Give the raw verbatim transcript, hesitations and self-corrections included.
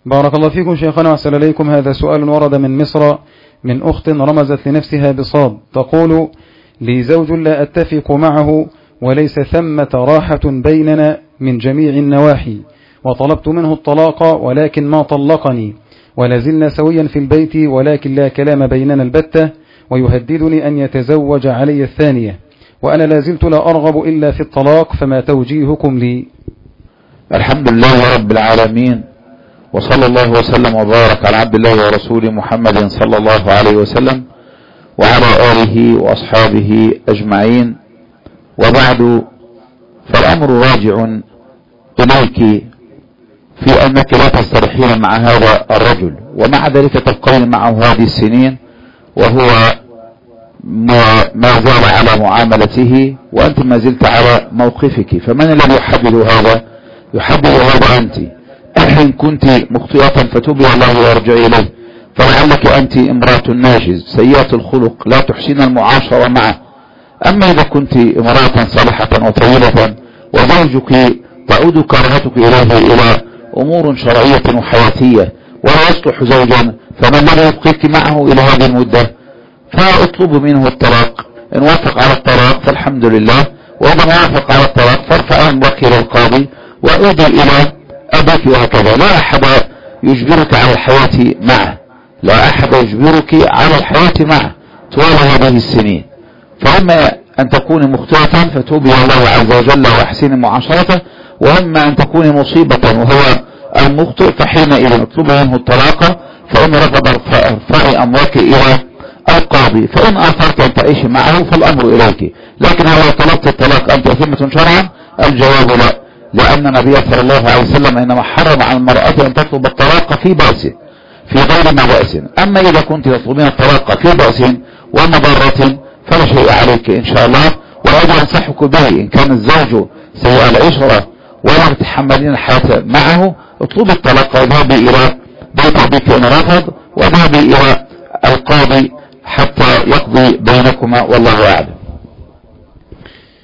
بارك الله فيكم شيخنا وأحسن إليكم. هذا سؤال ورد من مصر من أخت رمزت لنفسها بصاد، تقول: لي زوج لا أتفق معه وليس ثمة راحة بيننا من جميع النواحي، وطلبت منه الطلاق ولكن ما طلقني، ولازلنا سويا في البيت ولكن لا كلام بيننا البتة، ويهددني أن يتزوج علي الثانية، وأنا لازلت لا أرغب إلا في الطلاق، فما توجيهكم لي؟ الحمد لله رب العالمين، وصلى الله وسلم وبارك على عبد الله ورسوله محمد صلى الله عليه وسلم وعلى آله وأصحابه أجمعين، وبعد، فالأمر راجع إليك في أنك لا تصطلحين مع هذا الرجل، ومع ذلك تبقين معه هذه السنين وهو ما زال على معاملته وأنت ما زلت على موقفك. فمن الذي يحدد هذا؟ يحدد هذا أنت. إن كنت مخطئة فتوبي الله وارجعي إليه، فلعلك أنت امرأة ناجز سيئة الخلق لا تحسن المعاشرة معه. أما إذا كنت امرأة صالحة وطيبة وزوجك تعود كرهتك إليه إلى أمور شرعية وحياتية ولا يصلح زوجا، فما الذي يبقيك معه إلى هذه المدة؟ فاطلب منه الطلاق. إن وافق على الطلاق فالحمد لله، وإذا ما وافق على الطلاق فارفع أمرك إلى القاضي وعودي إلى أبيك، وهكذا. لا أحد يجبرك على الحياة معه، لا أحد يجبرك على الحياة معه طوال هذه السنين. فإما أن تكوني مخطئة فتوبي الله عز وجل وأحسن معاشرته، وإما أن تكوني مصيبة وهو المخطئ فحينئذ اطلب منه الطلاق، فإن رفض ارفعي أمرك إلى القاضي، فإن أثرت أن تعيش معه فالأمر إليك. لكن هل طلبت الطلاق أنت أثمة شرعا؟ الجواب لا، لأن النبي صلى الله عليه وسلم إنما حرم على المرأة أن تطلب الطلاق في بأس، في غير ما بأس. أما إذا كنت تطلبين الطلاق في بأس ومضرة فلا شيء عليك إن شاء الله. وأيضا أنصحك به، إن كان الزوج سيء العشرة ولا تتحملين الحياة معه، اطلبي الطلاق وذهبي إلى بيت أبيك إن رفض، وذهبي إلى القاضي حتى يقضي بينكما، والله أعلم.